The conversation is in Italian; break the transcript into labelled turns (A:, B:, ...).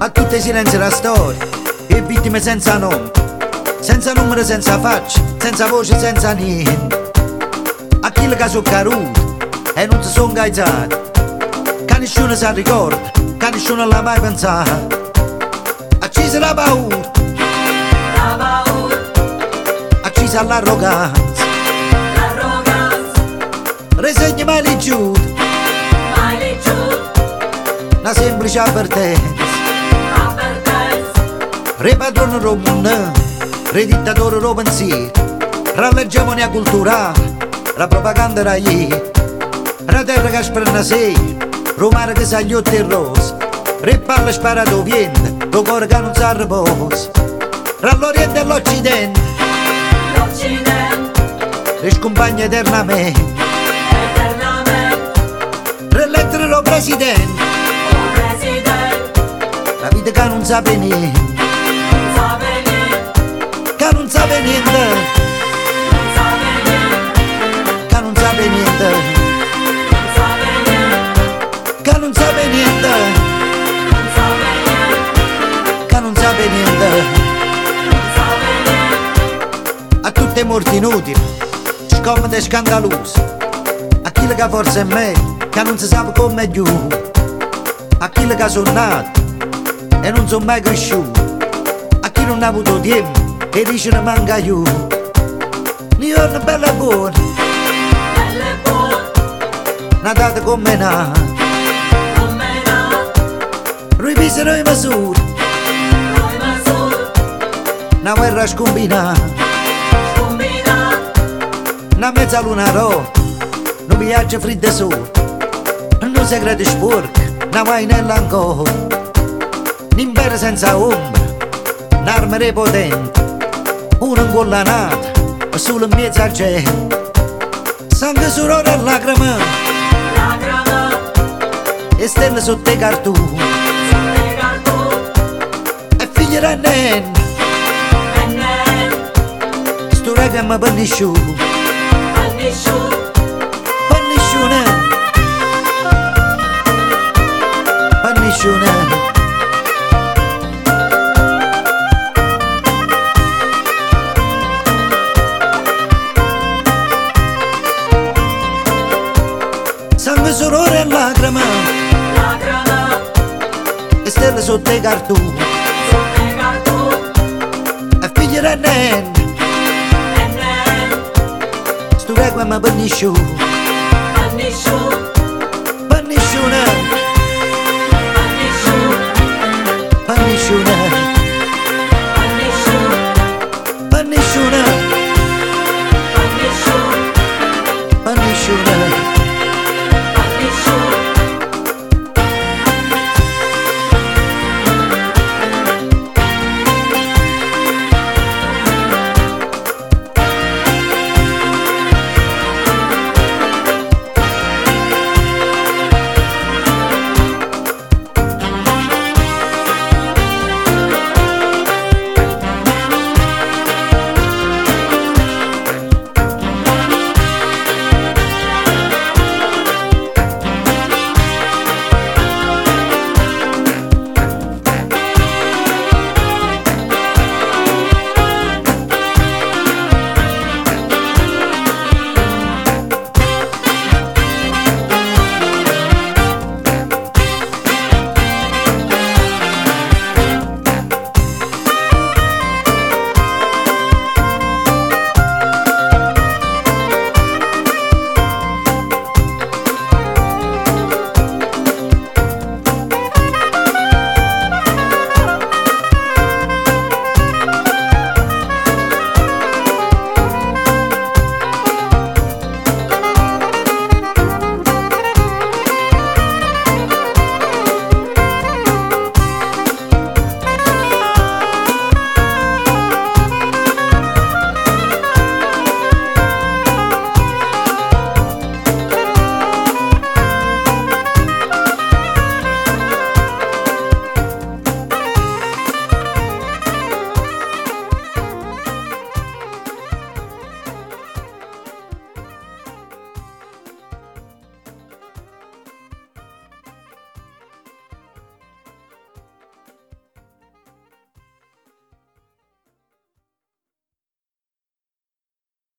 A: A tutti i silenzi la storia, e vittime senza nome, senza numero, senza faccia, senza voce, senza niente. A chi che sono caduto e non si sono gazzati, che nessuno si ricorda, che nessuno l'ha mai pensato. Accisa la paura, accisa l'arroganza, risegna mai lì giù, una semplice avvertenza. Re padrone del mondo, re dittatore del pensiero, ra l'egemonia culturale, la propaganda era ieri, la terra che sprenna sei, romare che sa gli occhi e rosa, re palle sparato viene, lo cuore che non sa riposa, ra l'Oriente e l'Occidente, re scompagna eternamente, re lettere lo presidente, la vita che non sa niente. Che non sa niente, che non sa niente, che non sa niente, che non sa niente. A tutti i morti inutili, scomodi e scandalosi, a chi che forse è me, che non si sa come è più, a chi che sono nato e non sono mai cresciuto, a chi non ha avuto tempo e dice ne manca io. New York bella e buona, una data come nata, rivisero i misure, una guerra scombinata, una mezza luna rossa, un viaggio freddo e sole, un segreto sporco, una vainella ancora, un impero senza ombra, un'arma potente, una incollanata, solo in mezzo al gente, sangue sudore e lacrime, e stelle sotto i cartoni, e figli da nenni, sto regame per nessuno, per nessuno, per nessuno. Sangue, sudore e lacrime, e stelle sotto i cartoni, e figli da nenni, sto requiem per nessuno, per nessuno.